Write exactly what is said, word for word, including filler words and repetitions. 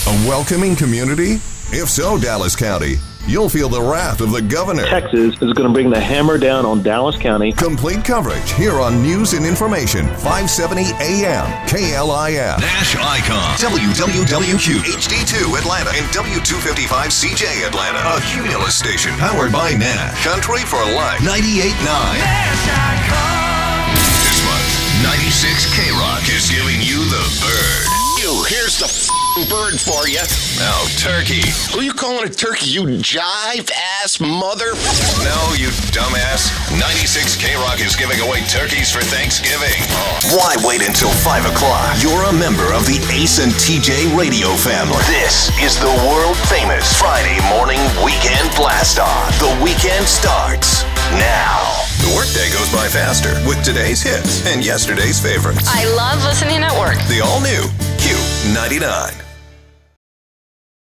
A welcoming community? If so, Dallas County, you'll feel the wrath of the governor. Texas is going to bring the hammer down on Dallas County. Complete coverage here on News and Information, five seventy A M, K L I F. Nash Icon, W W W Q, H D two Atlanta, and W two fifty-five C J Atlanta. A Cumulus station powered by Nash. Country for Life, ninety-eight point nine. Nash Icon. This month, ninety-six K Rock is giving you the bird. You, here's the f***ing bird for you. Now, turkey. Who you calling a turkey, you jive-ass mother? No, you dumbass. ninety-six K Rock is giving away turkeys for Thanksgiving. Why wait until five o'clock? You're a member of the Ace and T J radio family. This is the world-famous Friday morning weekend blast-off. The weekend starts now. The workday goes by faster with today's hits and yesterday's favorites. I love listening at work. The all-new Q ninety-nine.